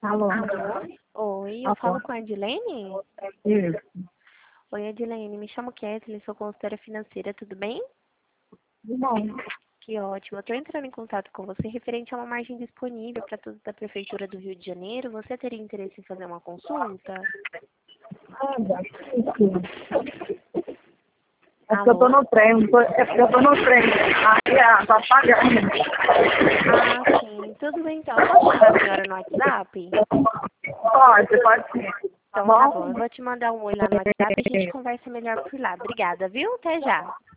Alô? Alô? Oi, eu falo com a Edilene? Isso. Oi, Edilene, me chamo Kathleen, sou consultora financeira, tudo bem? Tudo bom. Que ótimo. Eu estou entrando em contato com você referente a uma margem disponível para tudo da Prefeitura do Rio de Janeiro. Você teria interesse em fazer uma consulta? Olha, isso. É porque eu Alô? tô no trem, é porque eu tô no trem. Aí, tá apagando. Ah, sim. Tudo bem, então. Eu posso chamar a senhora no WhatsApp? Pode sim. Tá Então tá bom? bom. Eu vou te mandar um oi lá no WhatsApp e a gente conversa melhor por lá. Obrigada, viu? Até já.